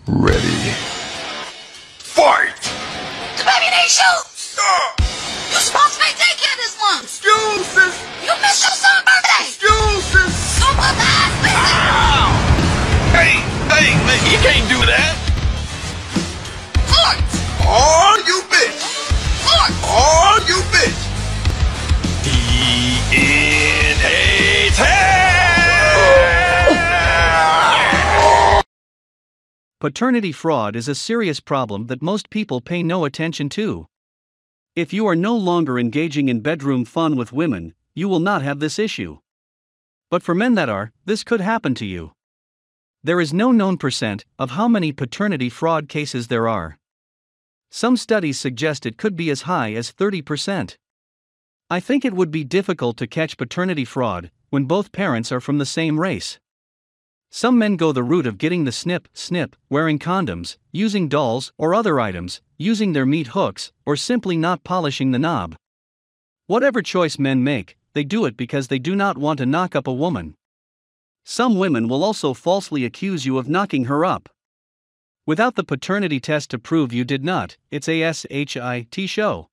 Ready. Fight! The baby needs shoes! You're supposed to be taking this one! Excuses! You missed your son's birthday! Excuses! Don't put the eyes busy! Hey, man, you can't do that! Court! Oh, you bitch! Court! Oh, you bitch! DNA test! Paternity fraud is a serious problem that most people pay no attention to. If you are no longer engaging in bedroom fun with women, you will not have this issue. But for men that are, this could happen to you. There is no known percent of how many paternity fraud cases there are. Some studies suggest it could be as high as 30%. I think it would be difficult to catch paternity fraud when both parents are from the same race. Some men go the route of getting the snip, wearing condoms, using dolls or other items, using their meat hooks, or simply not polishing the knob. Whatever choice men make, they do it because they do not want to knock up a woman. Some women will also falsely accuse you of knocking her up. Without the paternity test to prove you did not, it's a shit show.